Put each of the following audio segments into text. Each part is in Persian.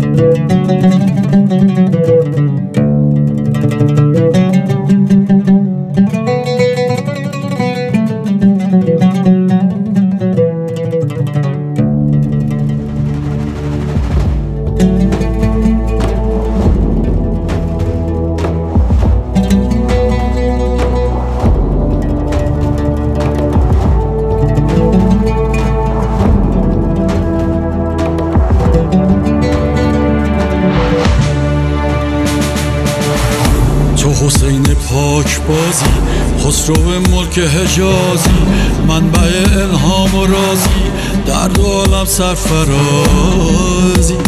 حسین پاک بازی، خسرو ملک حجازی، منبع الهام و رازی، در دو عالم سرفرازی.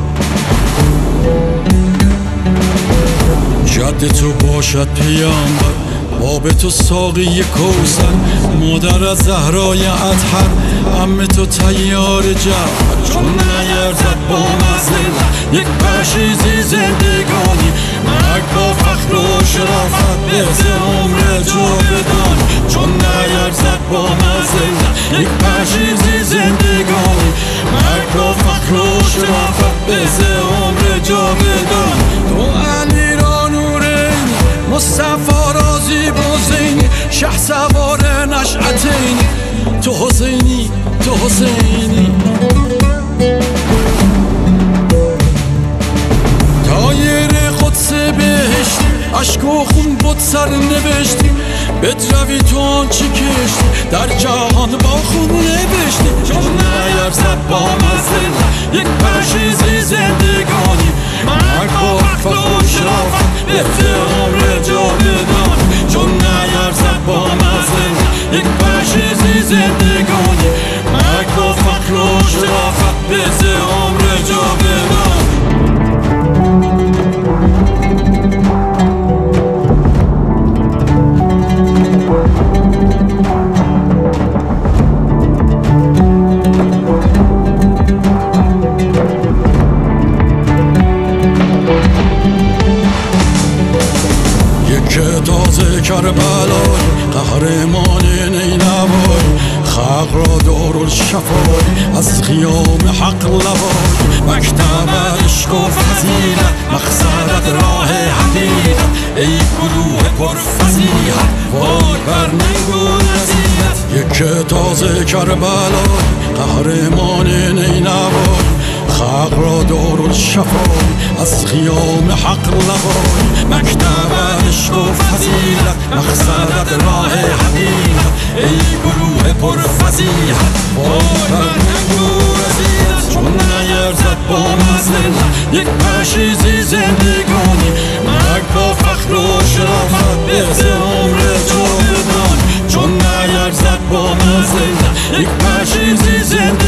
جد تو باشد پیامبر، باب تو ساقی کوثر، مادر از زهرای اطهر، عم تو طیار جعفر. چون نیرزد با مزل یک پشیزی زندگانی، مرگ با فخر و شرافت بهز عمر جاودانی. چون نیرزد با مزل یک پشیزی زندگانی، مرگ با فخر و شرافت بهز عمر جاودانی. تو علی را نورین، مصطفی رازی بازینی، شه سوار نشأتینی، تو حسینی تو حسینی. تایر قدس بهشتی، عشق و خون بود سر نوشتی، بدروی تو آنچه کشتی، در جهان با خون نوشتی. چون نیرزد با مزل یک پشیزی زندگانی، مرگ با فخر و شرافت بهز عمر جاودانی. چون نیرزد با مزل یک پشیزی زندگانی، مرگ با فخر و شرافت بهز عمر جاودانی. تازه کربلای قهرمان نینوای، خلق را دارالشفای از قیام حق لوای. مکتب عشق و فضیلت، مقصد راه حقیقت، ای گروه پرفضیحت، وای بر ننگ و نصیحت. یک تازه کربلای قهرمان نینوای، خلق را دارالشفای از قیام حق لوای. مکتب عشق و فضیلت، مقصد راه حقیقت، ای گروه پرفضیحت، وای بر ننگ و نصیحت. چون نیرزد با مزل یک پشیزی زندگانی، مرگ با فخر و شرافت بهز عمر جاودانی. چون نیرزد با مزل یک پشیزی زندگانی،